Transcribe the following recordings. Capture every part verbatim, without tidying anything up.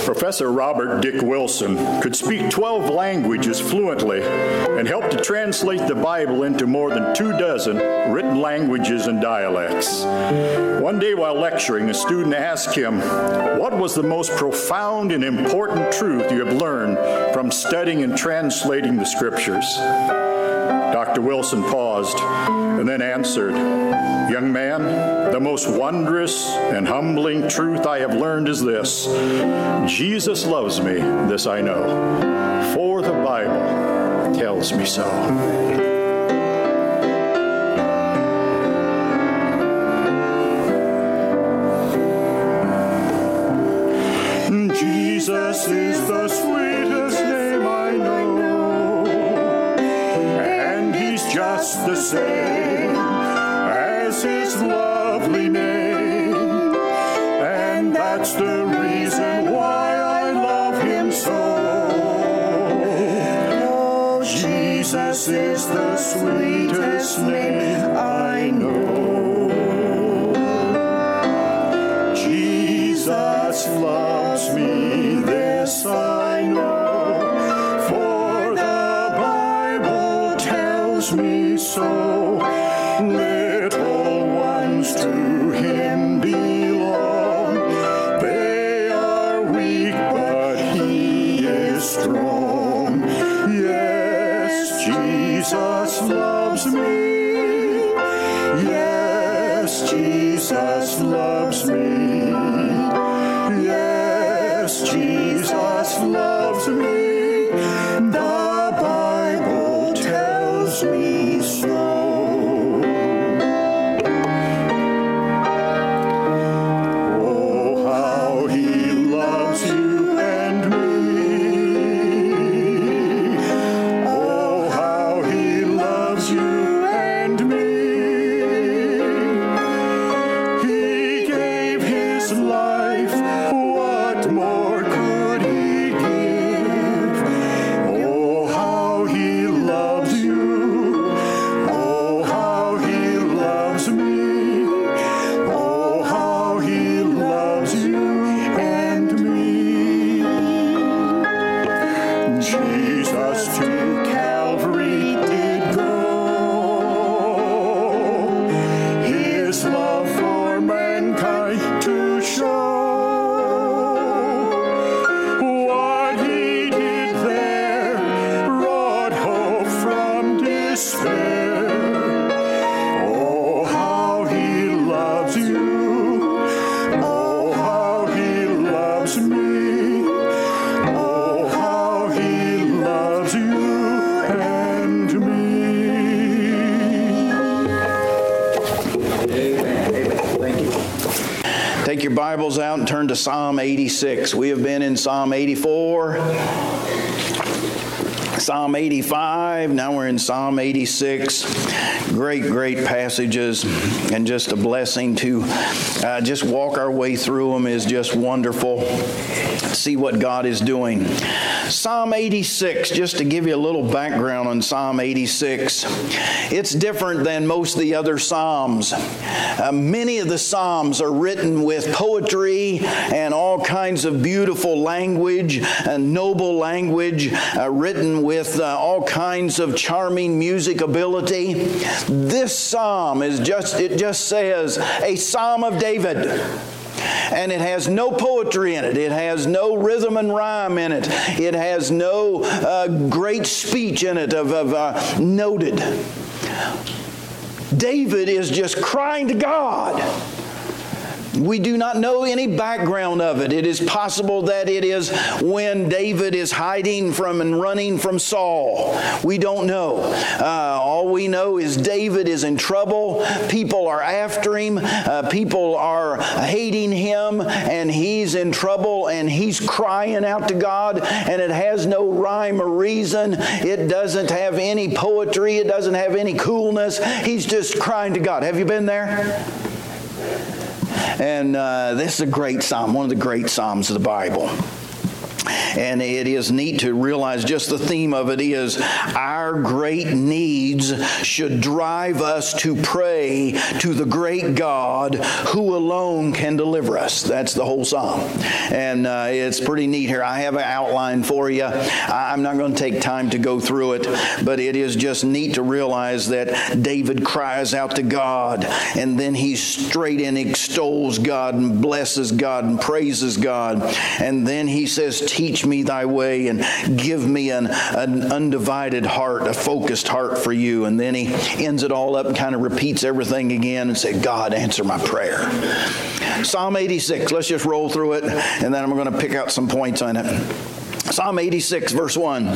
Professor Robert Dick Wilson could speak twelve languages fluently and helped to translate the Bible into more than two dozen written languages and dialects. One day while lecturing, a student asked him, "What was the most profound and important truth you have learned from studying and translating the Scriptures?" Doctor Wilson paused and then answered, "Young man, the most wondrous and humbling truth I have learned is this: Jesus loves me, this I know, for the Bible tells me so." Jesus is the sweetest name I know, and He's just the same as His lovely name, and that's the reason why I love Him so. Oh, Jesus is the sweetest name I know. Jesus loves me, this I know, for the Bible tells me so. Little ones to Him belong. They are weak, but He is strong. Yes, Jesus loves me. Yes, Jesus loves me. Yes, Jesus loves me. The Bible tells me so. Oh, how He loves you and me. Oh, how He loves you and me. He gave His life. What more could He give? Oh, how He loves you. Oh, how He loves me. Oh, how He loves you and me. Jesus to Calvary did go, His love for mankind to show. What He did there brought hope from despair. Oh, how He loves you. Oh, how He loves me. Oh, how He loves you and me. Amen. Amen. Thank you. Take your Bibles out and turn to Psalm eighty-six. We have been in Psalm eighty-four, Psalm eighty-five, now we're in Psalm eighty-six. Great, great passages, and just a blessing to uh, just walk our way through them is just wonderful. See what God is doing. Psalm eighty-six, just to give you a little background on Psalm eighty-six. It's different than most of the other Psalms. Uh, many of the Psalms are written with poetry and all kinds of beautiful language and noble language, uh, written with uh, all kinds of charming music ability. This Psalm is just, it just says, a Psalm of David. And it has no poetry in it. It has no rhythm and rhyme in it. It has no uh, great speech in it of, of uh, noted. David is just crying to God. We do not know any background of it. It is possible that it is when David is hiding from and running from Saul. We don't know. Uh, all we know is David is in trouble. People are after him. Uh, people are hating him, and he's in trouble, and he's crying out to God, and it has no rhyme or reason. It doesn't have any poetry. It doesn't have any coolness. He's just crying to God. Have you been there? And uh, this is a great psalm, one of the great psalms of the Bible. And it is neat to realize just the theme of it is our great needs should drive us to pray to the great God who alone can deliver us. That's the whole psalm. And uh, it's pretty neat here. I have an outline for you. I'm not going to take time to go through it, but it is just neat to realize that David cries out to God, and then he straight in extols God and blesses God and praises God. And then he says, teach me thy way and give me an, an undivided heart, a focused heart for you. And then he ends it all up and kind of repeats everything again and says, God, answer my prayer. Psalm eighty-six, let's just roll through it, and then I'm going to pick out some points on it. Psalm eighty-six, verse one.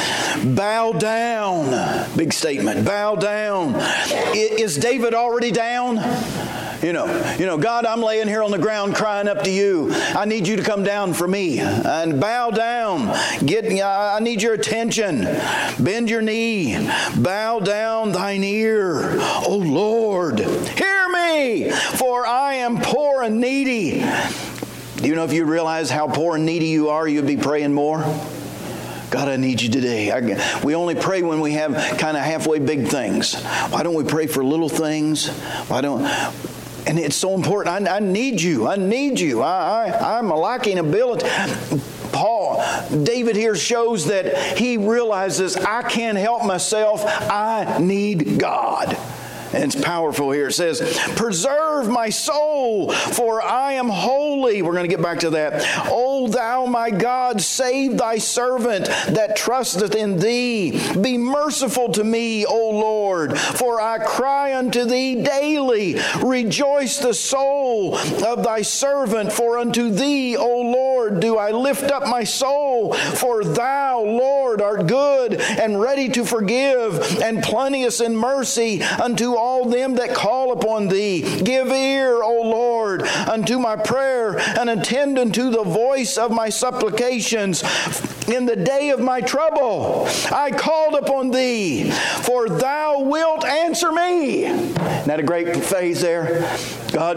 Bow down. Big statement. Bow down. Is David already down? You know, you know, God, I'm laying here on the ground crying up to you. I need you to come down for me and bow down. Get, I need your attention. Bend your knee. Bow down thine ear. O Lord, hear me, for I am poor and needy. Do you know if you realize how poor and needy you are, you'd be praying more? God, I need you today. I, we only pray when we have kind of halfway big things. Why don't we pray for little things? Why don't... And it's so important. I, I need you. I need you. I, I, I'm lacking ability. Paul, David here shows that he realizes I can't help myself. I need God. And it's powerful here. It says, preserve my soul, for I am holy. We're going to get back to that. O thou my God, save thy servant that trusteth in thee. Be merciful to me, O Lord, for I cry unto thee daily. Rejoice the soul of thy servant, for unto thee, O Lord, do I lift up my soul. For thou, Lord, art good and ready to forgive, and plenteous in mercy unto all them that call upon thee. Give ear, O Lord, unto my prayer, and attend unto the voice of my supplications. In the day of my trouble, I called upon thee, for thou wilt answer me. Isn't that a great phrase there? God,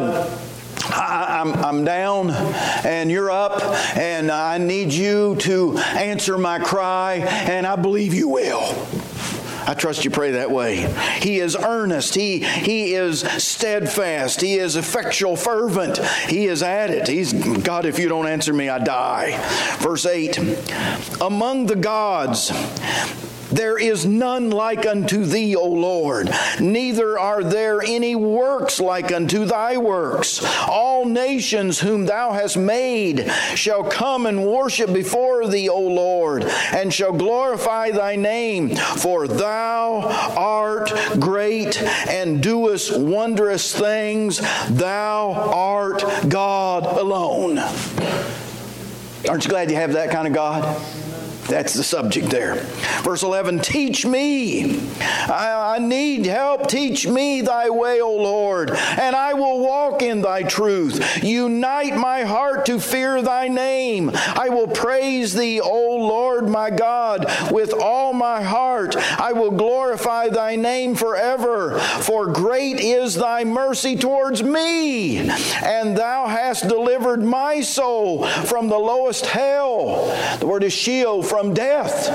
I, I'm, I'm down and you're up, and I need you to answer my cry, and I believe you will. I trust you pray that way. He is earnest. He, he is steadfast. He is effectual, fervent. He is at it. He's, God, if you don't answer me, I die. Verse eight, among the gods, there is none like unto thee, O Lord, neither are there any works like unto thy works. All nations whom thou hast made shall come and worship before thee, O Lord, and shall glorify thy name, for thou art great and doest wondrous things. Thou art God alone. Aren't you glad you have that kind of God? That's the subject there. Verse eleven, teach me. I, I need help. Teach me thy way, O Lord, and I will walk in thy truth. Unite my heart to fear thy name. I will praise thee, O Lord my God, with all my heart. I will glorify thy name forever. For great is thy mercy towards me, and thou hast delivered my soul from the lowest hell. The word is Sheol, from death.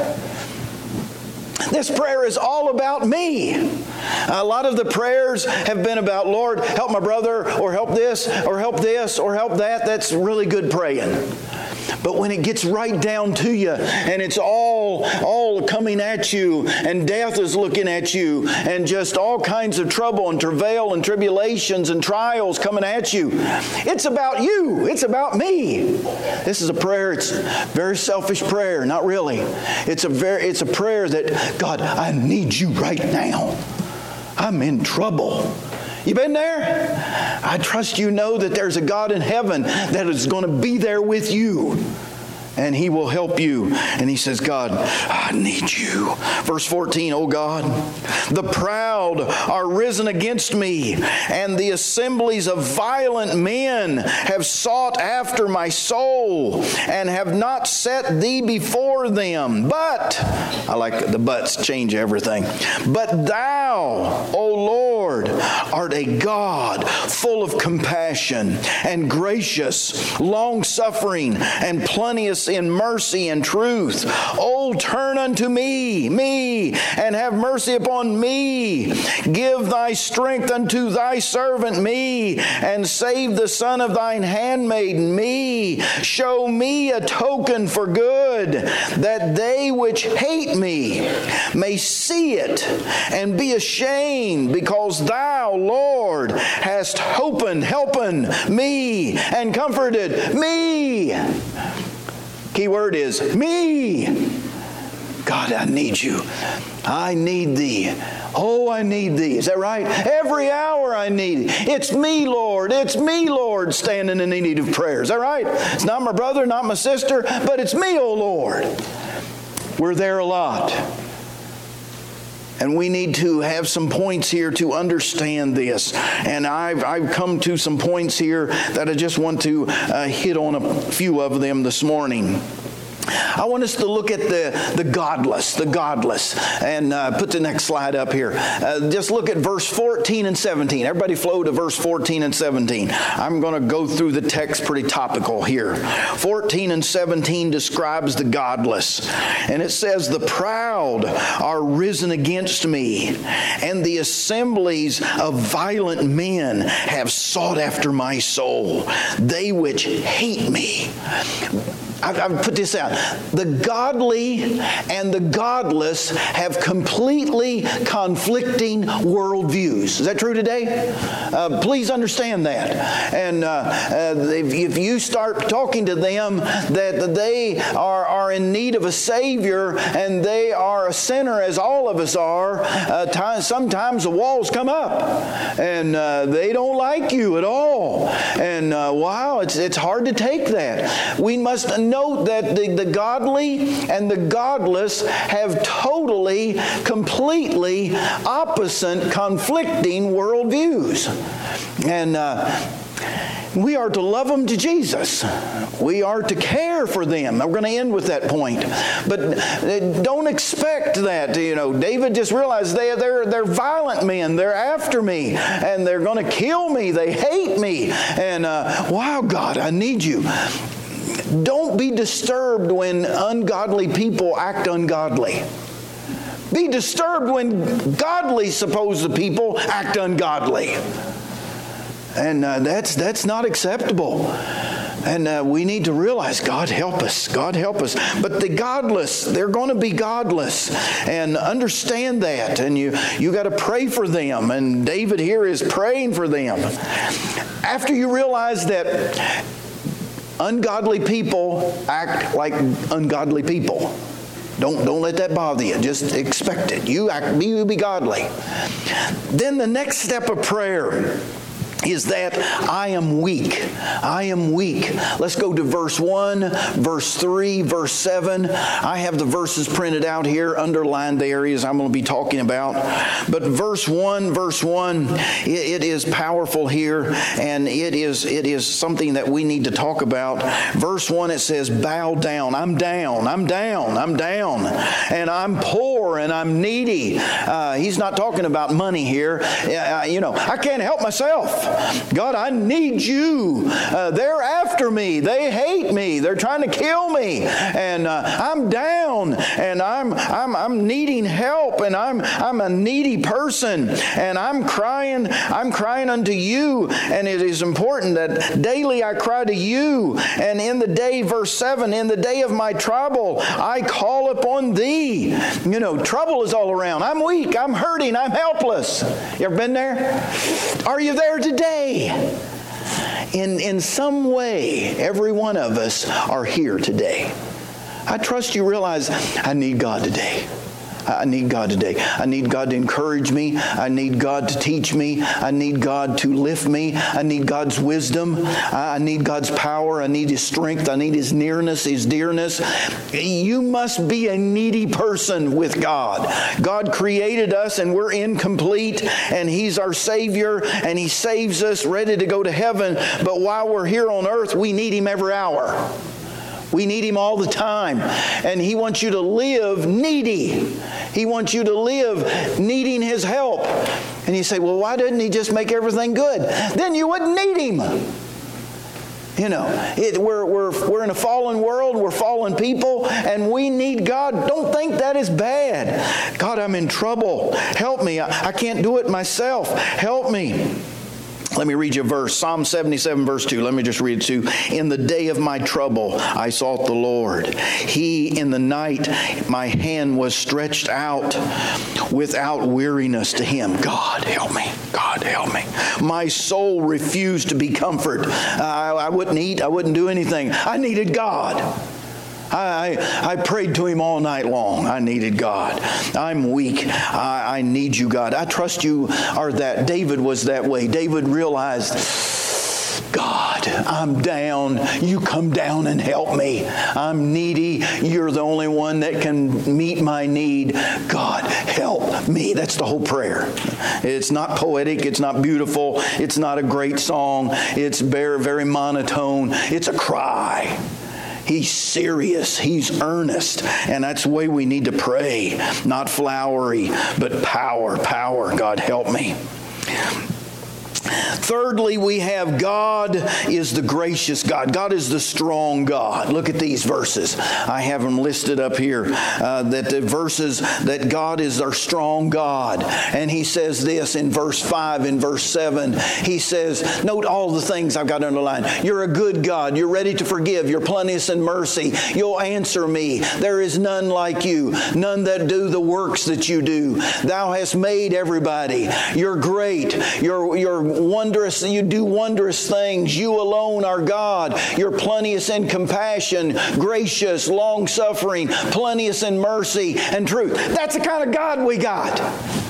This prayer is all about me. A lot of the prayers have been about, Lord, help my brother, or help this, or help this, or help that. That's really good praying. But when it gets right down to you, and it's all, all coming at you, and death is looking at you, and just all kinds of trouble and travail and tribulations and trials coming at you, it's about you. It's about me. This is a prayer. It's a very selfish prayer. Not really. It's a very. It's a prayer that, God, I need you right now. I'm in trouble. You been there? I trust you know that there's a God in heaven that is going to be there with you. And He will help you. And He says, God, I need you. Verse fourteen, O God, the proud are risen against me, and the assemblies of violent men have sought after my soul, and have not set thee before them. But, I like the buts, change everything. But thou, O Lord, art a God full of compassion and gracious, long-suffering, and plenteous righteous in mercy and truth. Oh, turn unto me, me, and have mercy upon me. Give thy strength unto thy servant me, and save the son of thine handmaid me. Show me a token for good, that they which hate me may see it and be ashamed, because thou, Lord, hast hopen, helpen me and comforted me. Key word is me. God, I need you. I need thee. Oh, I need thee. Is that right? Every hour I need it. It's me, Lord. It's me, Lord, standing in need of prayer. Is that right? It's not my brother, not my sister, but it's me, oh Lord. We're there a lot. And we need to have some points here to understand this. And I've, I've come to some points here that I just want to uh, hit on a few of them this morning. I want us to look at the, the godless, the godless. And uh, put the next slide up here. Uh, just look at verse fourteen and seventeen. Everybody flow to verse fourteen and seventeen. I'm going to go through the text pretty topical here. fourteen and seventeen describes the godless. And it says, the proud are risen against me, and the assemblies of violent men have sought after my soul. They which hate me. I've, I've put this out. The godly and the godless have completely conflicting worldviews. Is that true today? Uh, please understand that. And uh, uh, if, if you start talking to them that they are, are in need of a Savior and they are a sinner as all of us are, uh, time, sometimes the walls come up and uh, they don't like you at all. And uh, wow, it's, it's hard to take that. We must note that the, the godly and the godless have totally, completely opposite, conflicting worldviews. And uh, we are to love them to Jesus. We are to care for them. We're going to end with that point. But don't expect that. You know, David just realized they, they're, they're violent men. They're after me. And they're going to kill me. They hate me. And uh, wow, God, I need you. Don't be disturbed when ungodly people act ungodly. Be disturbed when godly supposed people act ungodly. And uh, that's that's not acceptable. And uh, we need to realize, God help us, God help us. But the godless, they're going to be godless. And understand that. And you, you got to pray for them. And David here is praying for them. After you realize that ungodly people act like ungodly people. Don't, don't let that bother you. Just expect it. You act, you be godly. Then the next step of prayer is that I am weak. I am weak. Let's go to verse one, verse three, verse seven. I have the verses printed out here, underlined the areas I'm going to be talking about. But verse one, verse one, it, it is powerful here, and it is it is something that we need to talk about. Verse one, it says, bow down. I'm down. I'm down. I'm down. And I'm poor and I'm needy. Uh, he's not talking about money here. Uh, you know, I can't help myself. God, I need you. Uh, they're after me. They hate me. They're trying to kill me. And uh, I'm down. And I'm I'm I'm needing help. And I'm I'm a needy person. And I'm crying. I'm crying unto you. And it is important that daily I cry to you. And in the day, verse seven, in the day of my trouble, I call upon thee. You know, trouble is all around. I'm weak. I'm hurting. I'm helpless. You ever been there? Are you there today? In, in some way, every one of us are here today. I trust you realize I need God today. I need God today. I need God to encourage me. I need God to teach me. I need God to lift me. I need God's wisdom. I need God's power. I need His strength. I need His nearness, His dearness. You must be a needy person with God. God created us and we're incomplete, and He's our Savior, and He saves us ready to go to heaven. But while we're here on earth, we need Him every hour. We need Him all the time. And He wants you to live needy. He wants you to live needing His help. And you say, well, why didn't He just make everything good? Then you wouldn't need Him. You know, it, we're, we're, we're in a fallen world, we're fallen people, and we need God. Don't think that is bad. God, I'm in trouble. Help me. I, I can't do it myself. Help me. Let me read you a verse. Psalm seventy-seven, verse two. Let me just read it to you. In the day of my trouble, I sought the Lord. He, in the night, my hand was stretched out without weariness to Him. God, help me. God, help me. My soul refused to be comforted. I, I wouldn't eat. I wouldn't do anything. I needed God. I, I, I prayed to Him all night long. I needed God. I'm weak. I, I need you, God. I trust you are that. David was that way. David realized, God, I'm down. You come down and help me. I'm needy. You're the only one that can meet my need. God, help me. That's the whole prayer. It's not poetic. It's not beautiful. It's not a great song. It's very, very monotone. It's a cry. He's serious. He's earnest. And that's the way we need to pray. Not flowery, but power, power. God, help me. Thirdly, we have God is the gracious God. God is the strong God. Look at these verses. I have them listed up here. Uh, that the verses that God is our strong God. And He says this in verse five, in verse seven. He says, note all the things I've got underlined. You're a good God. You're ready to forgive. You're plenteous in mercy. You'll answer me. There is none like you. None that do the works that you do. Thou hast made everybody. You're great. You're, you're wondrous. You do wondrous things. You alone are God. You're plenteous in compassion, gracious, long-suffering, plenteous in mercy and truth. That's the kind of God we got.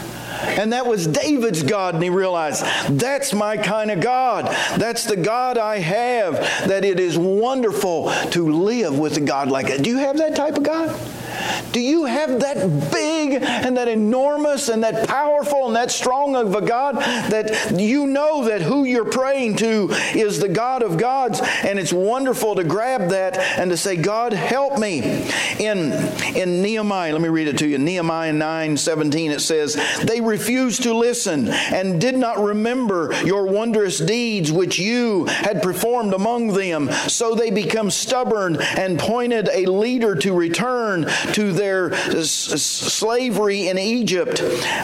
And that was David's God, and he realized, that's my kind of God. That's the God I have, that it is wonderful to live with a God like that. Do you have that type of God? Do you have that big and that enormous and that powerful and that strong of a God that you know that who you're praying to is the God of gods? And it's wonderful to grab that and to say, God, help me. In, in Nehemiah, let me read it to you. Nehemiah nine seventeen, it says, they refused to listen and did not remember your wondrous deeds which you had performed among them. So they become stubborn and pointed a leader to return to their s- slavery in Egypt.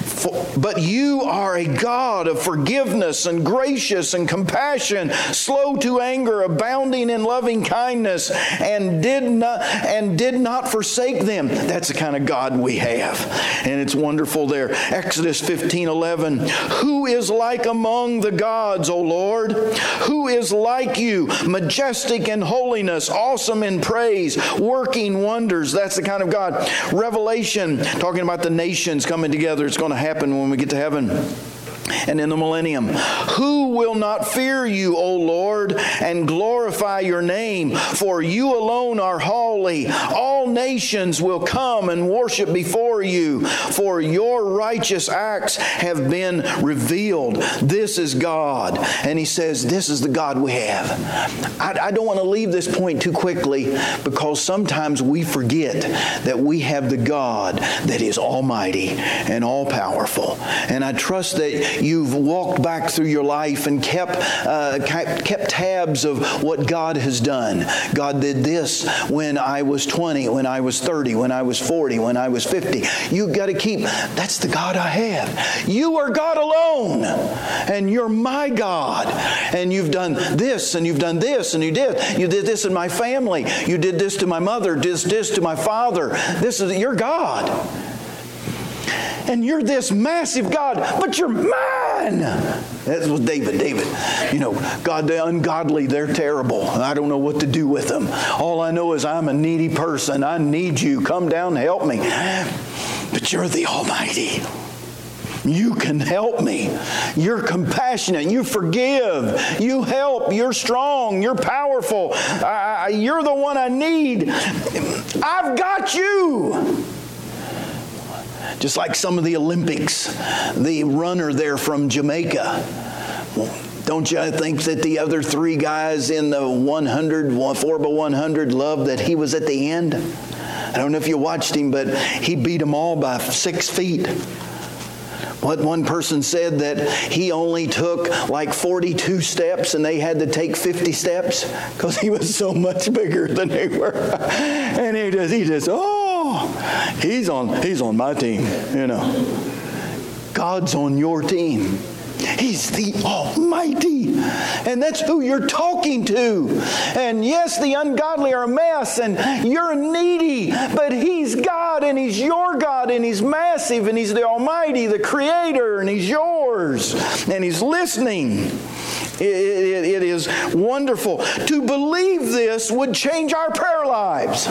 But you are a God of forgiveness and gracious and compassion, slow to anger, abounding in loving kindness, and did not and did not forsake them. That's the kind of God we have. And it's wonderful there. Exodus fifteen eleven. Who is like among the gods, O Lord? Who is like you, majestic in holiness, awesome in praise, working wonders? That's the kind of God. Revelation, talking about the nations coming together. It's going to happen when we get to heaven. And in the millennium, who will not fear you, O Lord, and glorify your name? For you alone are holy. All nations will come and worship before you, for your righteous acts have been revealed. This is God. And he says, this is the God we have. I, I don't want to leave this point too quickly, because sometimes we forget that we have the God that is almighty and all-powerful. And I trust that you've walked back through your life and kept uh, kept tabs of what God has done. God did this when I was twenty, when I was thirty, when I was forty, when I was fifty. You've got to keep, that's the God I have. You are God alone, and you're my God. And you've done this, and you've done this, and you did. You did this in my family. You did this to my mother, did this to my father. This is, you're God. And you're this massive God, but you're mine. That's what David, David, you know, God, the ungodly, they're terrible. I don't know what to do with them. All I know is I'm a needy person. I need you. Come down and help me. But you're the Almighty. You can help me. You're compassionate. You forgive. You help. You're strong. You're powerful. I, you're the one I need. I've got you. Just like some of the Olympics, the runner there from Jamaica. Don't you think that the other three guys in the one hundred, four by one hundred loved that he was at the end? I don't know if you watched him, but he beat them all by six feet. What one person said that he only took like forty-two steps and they had to take fifty steps because he was so much bigger than they were. And he just, he just, oh, he's on, he's on my team, you know. God's on your team. He's the Almighty. And that's who you're talking to. And yes, the ungodly are a mess and you're needy, but He's God and He's your God and He's massive and He's the Almighty, the Creator, and He's yours. And He's listening. It, it, it is wonderful. To believe this would change our prayer lives.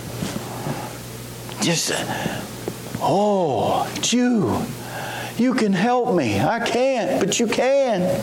Just, oh, Jew. You can help me. I can't, but you can.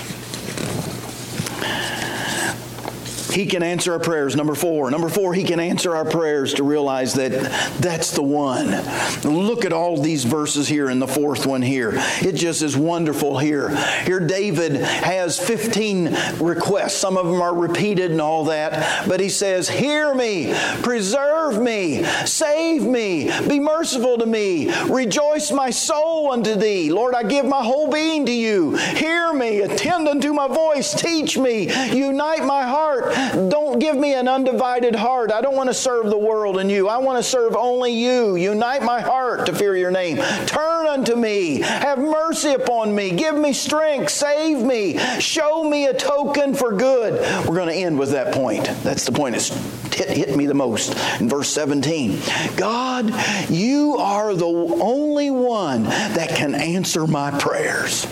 He can answer our prayers. Number four. Number four, He can answer our prayers to realize that that's the one. Look at all these verses here in the fourth one here. It just is wonderful here. Here David has fifteen requests. Some of them are repeated and all that. But he says, hear me, preserve me, save me, be merciful to me, rejoice my soul unto Thee. Lord, I give my whole being to You. Hear me, attend unto my voice, teach me, unite my heart. Don't give me an undivided heart. I don't want to serve the world and You. I want to serve only You. Unite my heart to fear Your name. Turn unto me. Have mercy upon me. Give me strength. Save me. Show me a token for good. We're going to end with that point. That's the point that's hit, hit me the most in verse seventeen. God, You are the only one that can answer my prayers.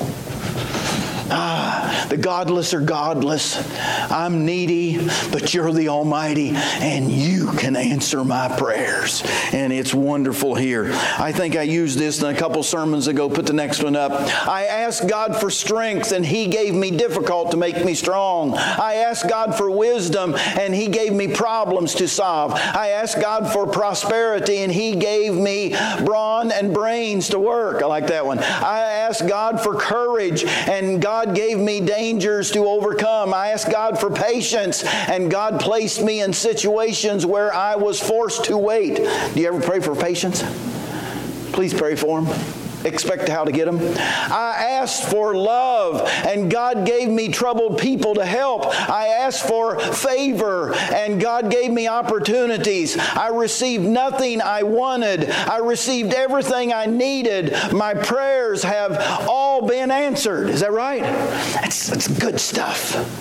Ah, the godless are godless. I'm needy, but You're the Almighty, and You can answer my prayers. And it's wonderful here. I think I used this in a couple sermons ago. Put the next one up. I asked God for strength, and He gave me difficult to make me strong. I asked God for wisdom, and He gave me problems to solve. I asked God for prosperity, and He gave me brawn and brains to work. I like that one. I asked God for courage, and God God gave me dangers to overcome. I asked God for patience, and God placed me in situations where I was forced to wait. Do you ever pray for patience? Please pray for them. Expect how to get them. I asked for love, and God gave me troubled people to help. I asked for favor, and God gave me opportunities. I received nothing I wanted. I received everything I needed. My prayers have all been answered. Is that right? That's, that's good stuff.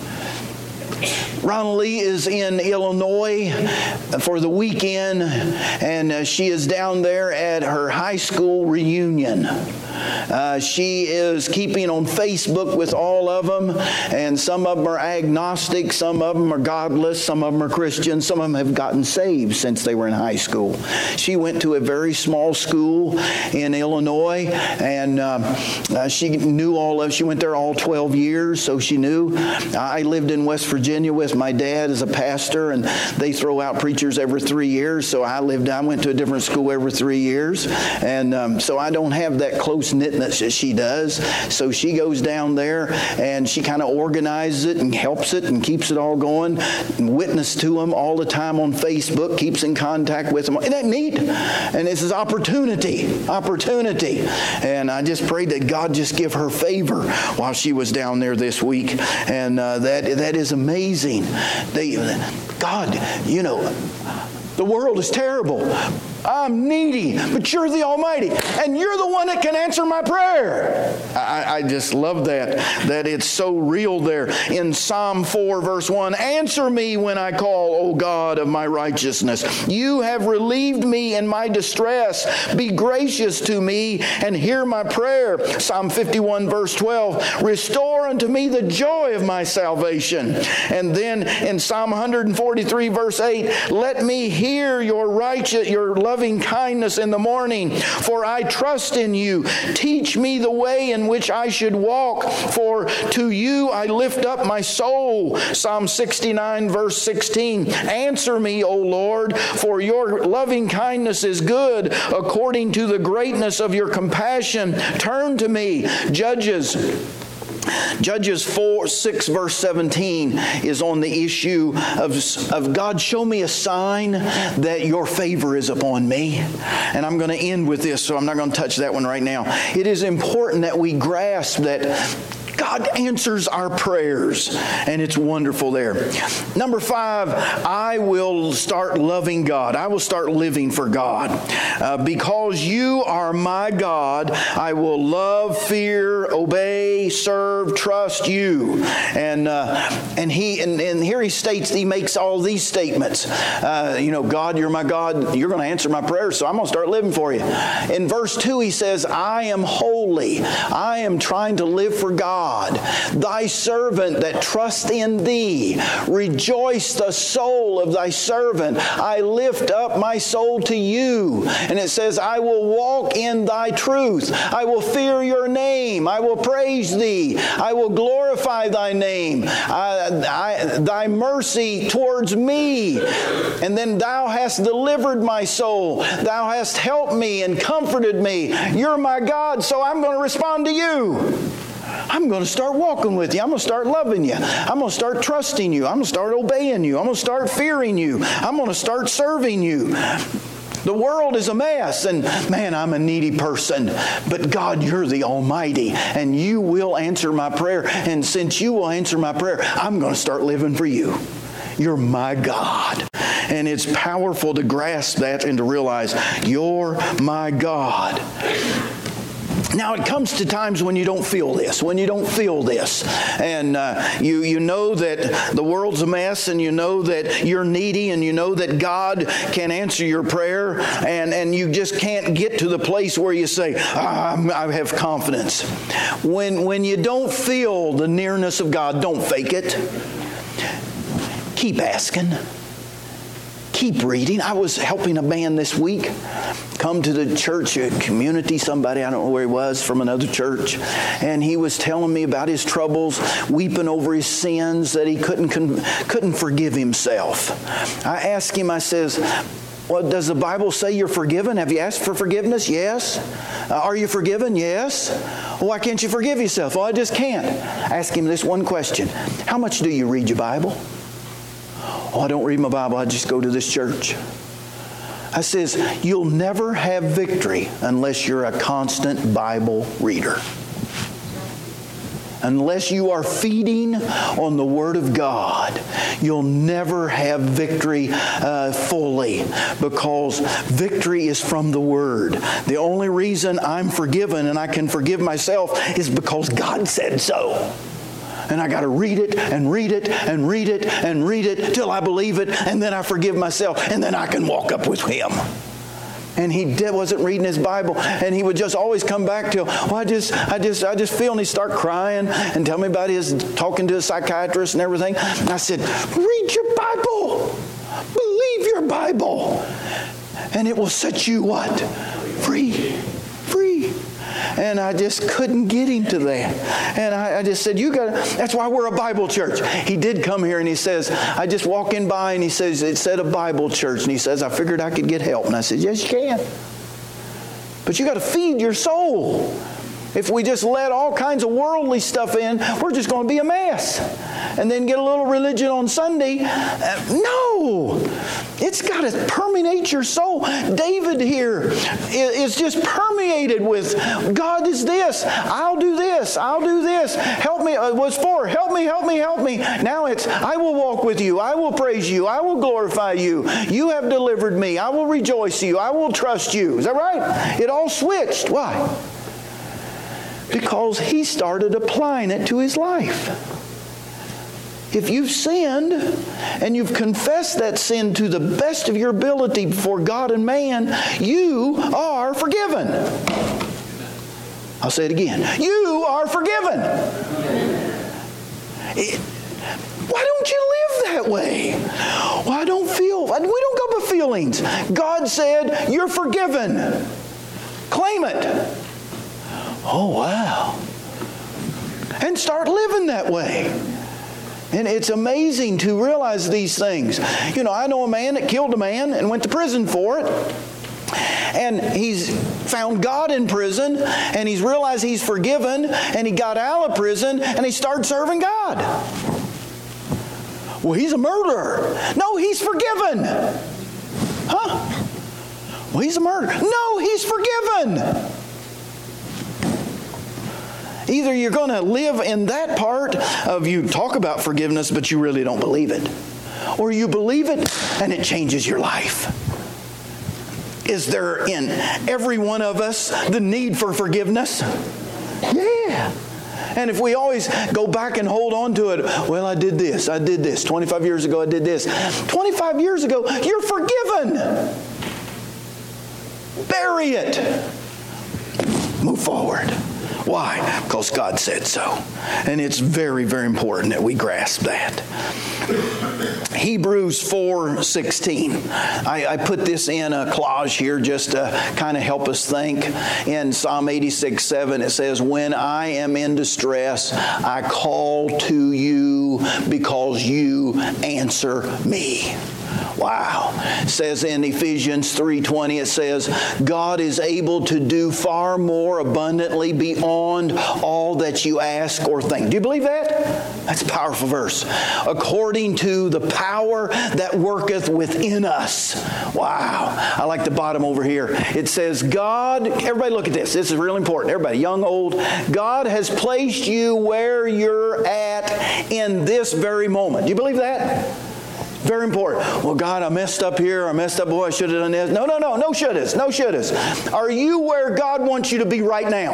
Ronald Lee is in Illinois for the weekend, and she is down there at her high school reunion. Uh, she is keeping on Facebook with all of them, and some of them are agnostic, some of them are godless, some of them are Christians, some of them have gotten saved since they were in high school. She went to a very small school in Illinois, and uh, uh, she knew all of, she went there all twelve years, so she knew. I lived in West Virginia with my dad as a pastor, and they throw out preachers every three years, so I lived, I went to a different school every three years, and um, so I don't have that close-knitness that she does. So she goes down there, and she kind of organizes it and helps it and keeps it all going, and witness to them all the time on Facebook, keeps in contact with them. Isn't that neat? And this is opportunity, opportunity. And I just prayed that God just give her favor while she was down there this week, and uh, that that is amazing. They, God, you know, the world is terrible. I'm needy, but You're the Almighty, and You're the one that can answer my prayer. I, I just love that, that it's so real there. In Psalm four, verse one, answer me when I call, O God of my righteousness. You have relieved me in my distress. Be gracious to me and hear my prayer. Psalm fifty-one, verse twelve, restore unto me the joy of my salvation. And then in Psalm one forty-three, verse eight, let me hear your righteous, your love loving kindness in the morning, for I trust in You. Teach me the way in which I should walk, for to You I lift up my soul. Psalm sixty-nine, verse sixteen, answer me, O Lord, for Your loving kindness is good, according to the greatness of Your compassion. Turn to me. Judges Judges four, six, verse seventeen is on the issue of, of God, show me a sign that your favor is upon me. And I'm going to end with this, so I'm not going to touch that one right now. It is important that we grasp that God answers our prayers, and it's wonderful there. Number five, I will start loving God. I will start living for God. Uh, because you are my God, I will love, fear, obey, serve, trust you. And uh, and he and, and here he states, he makes all these statements. Uh, you know, God, you're my God. You're going to answer my prayers, so I'm going to start living for you. In verse two, he says, I am holy. I am trying to live for God. Thy servant that trusts in thee. Rejoice the soul of thy servant. I lift up my soul to you. And it says, I will walk in thy truth. I will fear your name. I will praise thee. I will glorify thy name. I, I, thy mercy towards me. And then thou hast delivered my soul. Thou hast helped me and comforted me. You're my God, so I'm going to respond to you. I'm going to start walking with you. I'm going to start loving you. I'm going to start trusting you. I'm going to start obeying you. I'm going to start fearing you. I'm going to start serving you. The world is a mess, and man, I'm a needy person. But God, you're the Almighty, and you will answer my prayer. And since you will answer my prayer, I'm going to start living for you. You're my God. And it's powerful to grasp that and to realize, you're my God. Now, it comes to times when you don't feel this, when you don't feel this. And uh, you, you know that the world's a mess, and you know that you're needy, and you know that God can answer your prayer, and, and you just can't get to the place where you say, ah, I have confidence. When, when you don't feel the nearness of God, don't fake it. Keep asking. Keep reading. I was helping a man this week come to the church, a community, somebody, I don't know where he was, from another church. And he was telling me about his troubles, weeping over his sins, that he couldn't couldn't forgive himself. I asked him, I says, well, does the Bible say you're forgiven? Have you asked for forgiveness? Yes. Uh, are you forgiven? Yes. Well, why can't you forgive yourself? Well, I just can't. Ask him this one question. How much do you read your Bible? Oh, I don't read my Bible. I just go to this church. I says, you'll never have victory unless you're a constant Bible reader. Unless you are feeding on the Word of God, you'll never have victory uh, fully, because victory is from the Word. The only reason I'm forgiven and I can forgive myself is because God said so. And I got to read it and read it and read it and read it till I believe it, and then I forgive myself, and then I can walk up with Him. And he did, wasn't reading his Bible, and he would just always come back to, well, I just, I just, I just feel, and he'd start crying and tell me about his talking to a psychiatrist and everything. And I said, read your Bible, believe your Bible, and it will set you what? Free, free. And I just couldn't get him to that. And I, I just said, you got to, that's why we're a Bible church. He did come here and he says, I just walk in by and he says, it said a Bible church. And he says, I figured I could get help. And I said, yes, you can. But you got to feed your soul. If we just let all kinds of worldly stuff in, we're just going to be a mess. And then get a little religion on Sunday. Uh, no! It's got to permeate your soul. David here is just permeated with, God is this. I'll do this. I'll do this. Help me. It was for, help me, help me, help me. Now it's, I will walk with you. I will praise you. I will glorify you. You have delivered me. I will rejoice you. I will trust you. Is that right? It all switched. Why? Because he started applying it to his life. If you've sinned and you've confessed that sin to the best of your ability before God and man, you are forgiven. I'll say it again. You are forgiven. It, why don't you live that way? Well, I don't feel. We don't go by feelings. God said, you're forgiven. Claim it. Oh, wow. And start living that way. And it's amazing to realize these things. You know, I know a man that killed a man and went to prison for it. And he's found God in prison, and he's realized he's forgiven, and he got out of prison, and he started serving God. Well, he's a murderer. No, he's forgiven. Huh? Well, he's a murderer. No, he's forgiven. Either you're going to live in that part of you talk about forgiveness, but you really don't believe it. Or you believe it and it changes your life. Is there in every one of us the need for forgiveness? Yeah. And if we always go back and hold on to it, well, I did this, I did this. twenty-five years ago, I did this. twenty-five years ago, you're forgiven. Bury it. Move forward. Why? Because God said so. And it's very, very important that we grasp that. Hebrews four sixteen. I, I put this in a collage here just to kind of help us think. In Psalm eighty-six seven, it says, when I am in distress, I call to you because you answer me. Wow. It says in Ephesians three twenty, it says, God is able to do far more abundantly beyond all that you ask or think. Do you believe that? That's a powerful verse. According to the power that worketh within us. Wow. I like the bottom over here. It says, God, everybody look at this. This is really important. Everybody, young, old. God has placed you where you're at in this very moment. Do you believe that? Very important. Well, God, I messed up here. I messed up. Boy, I should have done this. No, no, no. No shouldas. No shouldas. Are you where God wants you to be right now?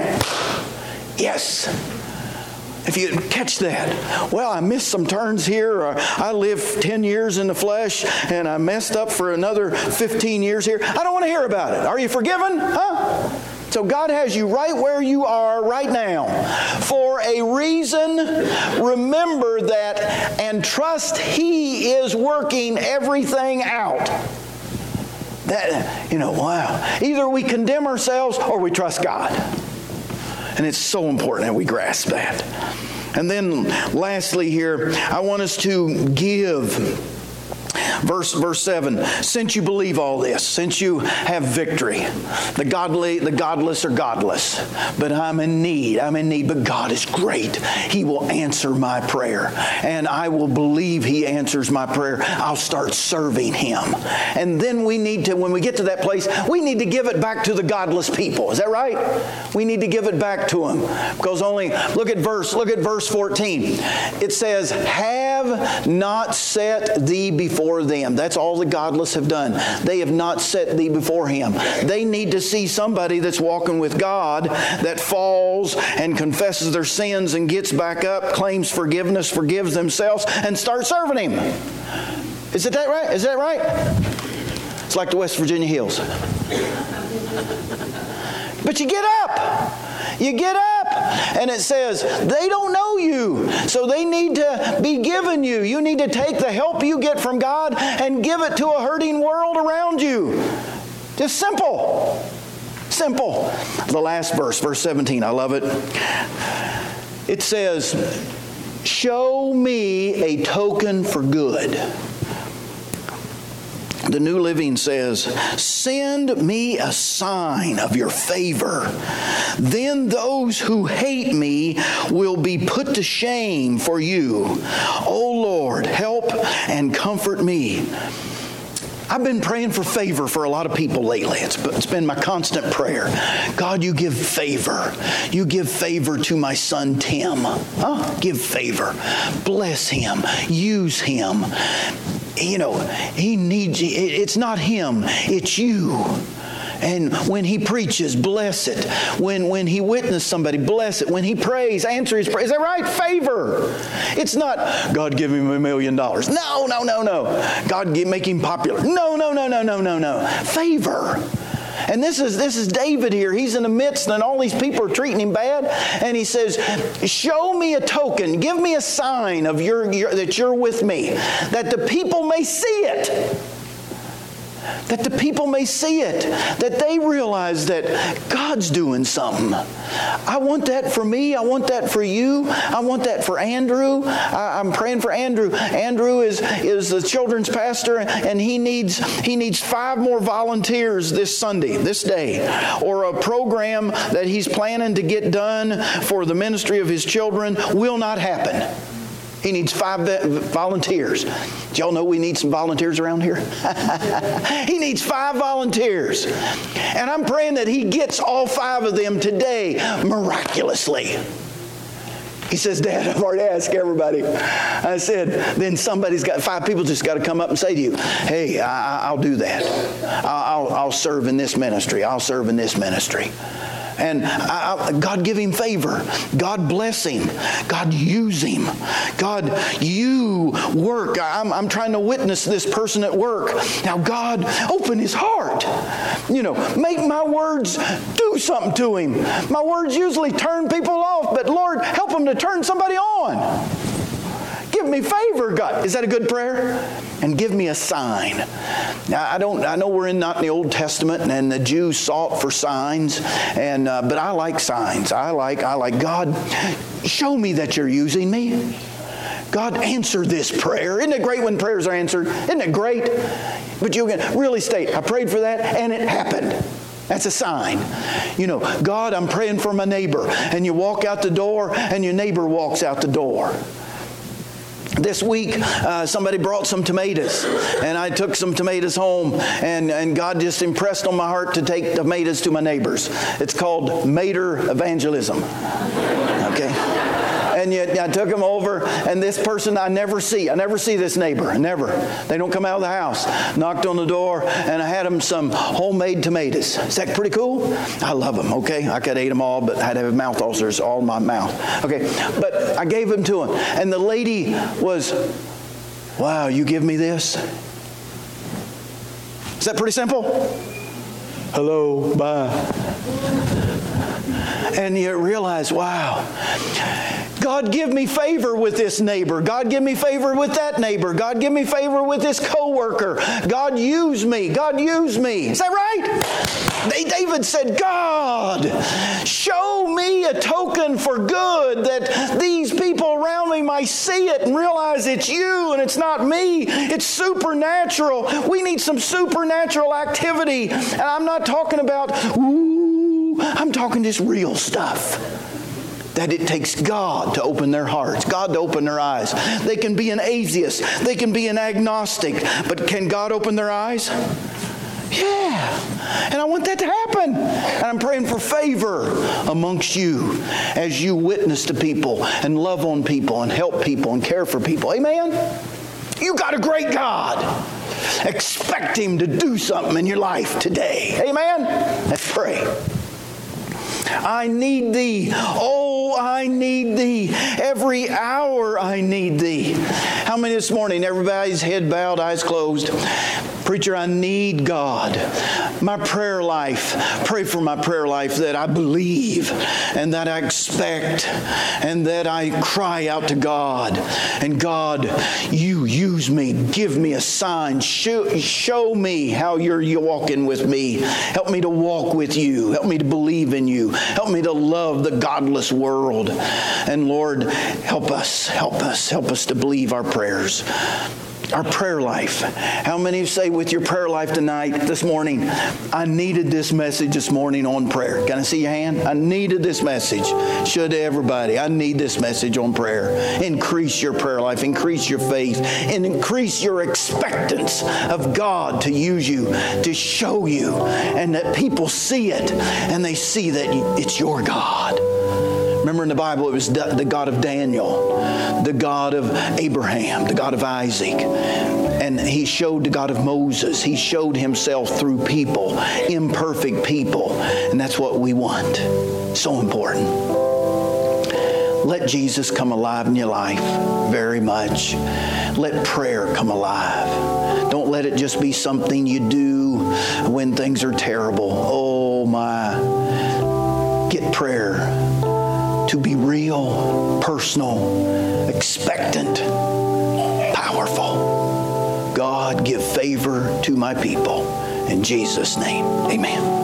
Yes. If you catch that. Well, I missed some turns here. Or I lived ten years in the flesh, and I messed up for another fifteen years here. I don't want to hear about it. Are you forgiven? Huh? So God has you right where you are right now for a reason. Remember that and trust He is working everything out. That, you know, wow. Either we condemn ourselves or we trust God. And it's so important that we grasp that. And then lastly here, I want us to give. Verse, verse seven, since you believe all this, since you have victory, the godly, the godless are godless, but I'm in need, I'm in need, but God is great. He will answer my prayer, and I will believe He answers my prayer. I'll start serving Him. And then we need to, when we get to that place, we need to give it back to the godless people. Is that right? We need to give it back to them. Because only, look at verse, look at verse fourteen. It says, have not set thee before them. That's all the godless have done. They have not set thee before Him. They need to see somebody that's walking with God that falls and confesses their sins and gets back up, claims forgiveness, forgives themselves, and starts serving Him. Is it that right? Is that right? It's like the West Virginia Hills. But you get up. You get up, and it says, they don't know you, so they need to be given you. You need to take the help you get from God and give it to a hurting world around you. Just simple. Simple. The last verse, verse seventeen, I love it. It says, show me a token for good. The New Living says, send me a sign of your favor. Then those who hate me will be put to shame for you. O Lord, help and comfort me. I've been praying for favor for a lot of people lately. It's, it's been my constant prayer. God, you give favor. You give favor to my son Tim. Huh? Give favor. Bless him. Use him. You know, he needs you. It's not him. It's you. And when he preaches, bless it. When when he witnesses somebody, bless it. When he prays, answer his prayer. Is that right? Favor. It's not, God give him a million dollars. No, no, no, no. God give, make him popular. No, no, no, no, no, no, no. Favor. And this is this is David here. He's in the midst, and all these people are treating him bad. And he says, show me a token. Give me a sign of your, your that you're with me, that the people may see it. that the people may see it, that they realize that God's doing something. I want that for me. I want that for you. I want that for Andrew. I, I'm praying for Andrew. Andrew is, is the children's pastor, and he needs, he needs five more volunteers this Sunday, this day, or a program that he's planning to get done for the ministry of his children will not happen. He needs five volunteers. Do y'all know we need some volunteers around here? He needs five volunteers. And I'm praying that he gets all five of them today miraculously. He says, Dad, I've already asked everybody. I said, then somebody's got, five people just got to come up and say to you, hey, I, I'll do that. I'll, I'll, I'll serve in this ministry. I'll serve in this ministry. And I, I, God give him favor. God bless him. God use him. God, you work. I'm, I'm trying to witness this person at work. Now, God, open his heart. You know, make my words do something to him. My words usually turn people off, but Lord, help them to turn somebody on. Give me favor, God. Is that a good prayer? And give me a sign. Now, I don't. I know we're in not in the Old Testament, and, and the Jews sought for signs, and uh, but I like signs. I like. I like God. Show me that you're using me. God, answer this prayer. Isn't it great when prayers are answered? Isn't it great? But you can really state, I prayed for that, and it happened. That's a sign. You know, God, I'm praying for my neighbor, and you walk out the door, and your neighbor walks out the door. This week, uh, somebody brought some tomatoes, and I took some tomatoes home, and, and God just impressed on my heart to take tomatoes to my neighbors. It's called Mater evangelism. Okay? And yet I took them over, and this person I never see. I never see this neighbor. Never. They don't come out of the house. Knocked on the door, and I had them some homemade tomatoes. Is that pretty cool? I love them, okay? I could have ate them all, but I had to have mouth ulcers all in my mouth. Okay, but I gave them to him. And the lady was, wow, you give me this? Is that pretty simple? Hello, bye. And you realize, wow, God give me favor with this neighbor. God give me favor with that neighbor. God give me favor with this coworker. God use me. God use me. Is that right? David said, God, show me a token for good that these people around me might see it and realize it's you and it's not me. It's supernatural. We need some supernatural activity. And I'm not talking about, ooh, I'm talking just real stuff. That it takes God to open their hearts, God to open their eyes. They can be an atheist. They can be an agnostic. But can God open their eyes? Yeah. And I want that to happen. And I'm praying for favor amongst you as you witness to people and love on people and help people and care for people. Amen? You got a great God. Expect Him to do something in your life today. Amen? Let's pray. I need Thee. Oh, I need Thee. Every hour I need Thee. How many this morning? Everybody's head bowed, eyes closed. Preacher, I need God. My prayer life, pray for my prayer life that I believe and that I expect and that I cry out to God. And God, you use me. Give me a sign. Show, show me how you're, you're walking with me. Help me to walk with you. Help me to believe in you. Help me to love the godless world. And Lord, help us, help us, help us to believe our prayers. Our prayer life. How many say with your prayer life tonight, this morning, I needed this message this morning on prayer? Can I see your hand? I needed this message. Should everybody. I need this message on prayer. Increase your prayer life. Increase your faith. And increase your expectance of God to use you, to show you, and that people see it, and they see that it's your God. Remember in the Bible, it was the God of Daniel, the God of Abraham, the God of Isaac. And He showed the God of Moses. He showed Himself through people, imperfect people. And that's what we want. So important. Let Jesus come alive in your life very much. Let prayer come alive. Don't let it just be something you do when things are terrible. Oh my. Get prayer to be real, personal, expectant, powerful. God, give favor to my people. In Jesus' name, amen.